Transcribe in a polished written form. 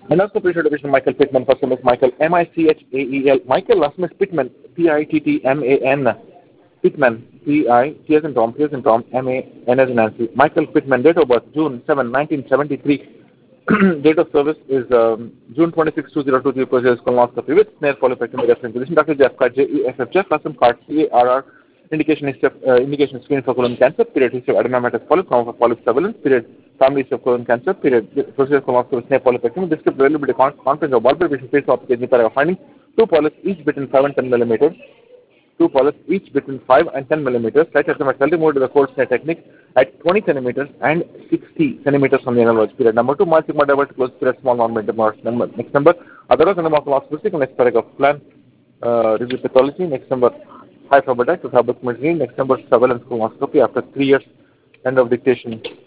Endoscopy division Michael Pittman. First name is Michael, Michael. Michael, last name is Pittman, Pittman. Pittman, P-I-T as in Tom, T as in Tom, M-A-N as in Nancy. Michael Pittman, date of birth, June 7, 1973. Date of service is June 26, 2023, procedures colonoscopy with snare polypectomy reference condition. Dr. Jeff Card, J-E-F-F, Jeff, last name card, C-A-R-R. Indication indication screen for colon cancer, period history of adenomatous polyp, form of polyp surveillance, period family history of colon cancer, period procedure colonoscopy with snare polypectomy, descriptive availability, conference of bulbar patient face of kidney paragraph finding, 2 polyps each between 5 and 10 millimeters. 2 polyps each between 5 and 10 millimeters. Slight estimated moved to the cold snare technique at 20 centimeters and 60 centimeters from the anal verge. Period. Number 2, mild sigma divert close period small non-bended number. Next number, otherwise under morphological. Next paragraph plan review pathology. Next number, high fiber diet with habit. Next number, surveillance colonoscopy after 3 years. End of dictation.